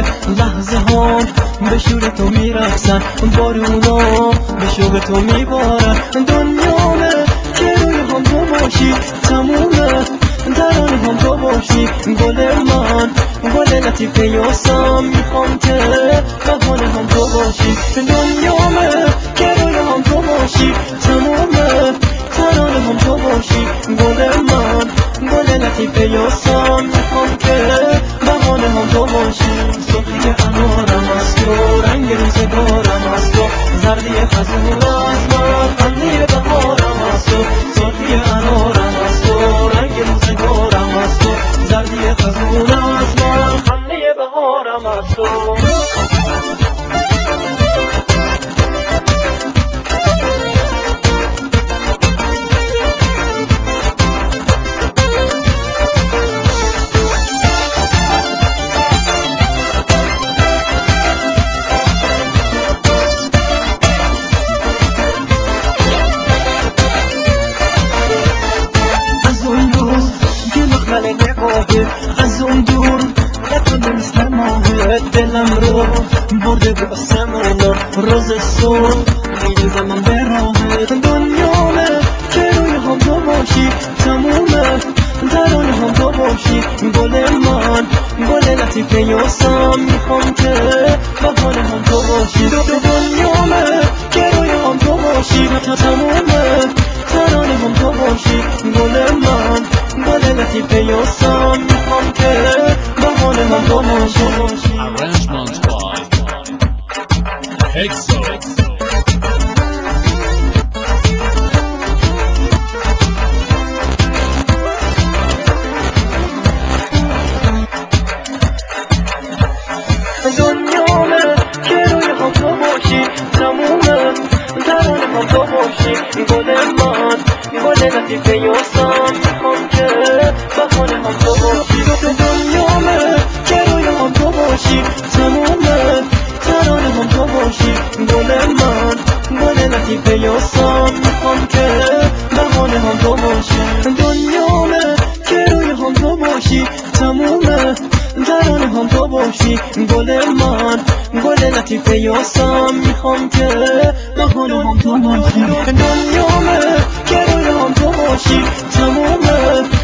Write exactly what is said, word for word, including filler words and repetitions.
لحظه ها به شور تو میرقصن، بارونا به شوق تو میبارن. دنیامه که روی هم تو باشی تمومه، ترانه هم تو باشی گل من، گل لطیف یاسم. میخوام که بهانه هم تو باشی. دنیامه که روی هم تو باشی تمومه، ترانه هم تو باشی گل من، گل لطیف یاسم. میخوام که بهانه هم تو باشی. سرخی انارم از تو، رنگ روزگارم از تو، زردی خزور از من، خنده بهارم از تو. سرخی انارم از تو، رنگ روزگارم از تو، زردی خزور از من، خنده بهارم از تو. از اون دور لطفه مثل ماهه، دلم رو برده به آسمونا. روز صبح میریزم من به راهت. دنیامه که روی هم تو باشی تمومه، ترانه هم تو باشی گل من، گل لطیف یاسم. میخوام که بهانه هم تو باشی. دنیامه که روی هم تو باشی تمومه، ترانه هم تو باشی گل من، گل لطیف یاسم. میخوام که بهانه هم تو باشی. Arrangement by Hexo. دنیامه که روی هم تو باشی تمومه، ترانه هم تو باشی گل من، گل لطیف یاسم. میخوام که بهانه هم تو باشی. دنیامه که روی هم تو باشی تمومه، ترانه هم تو باشی گل من، گل لطیف یاسم. میخوام که بهانه هم تو باشی. دنیامه که روی هم تو باشی تمومه، ترانه هم تو باشی گل من، گل لطیف یاسم. میخوام که بهانه هم تو باشی. دنیامه که روی هم تو باشی تمومه،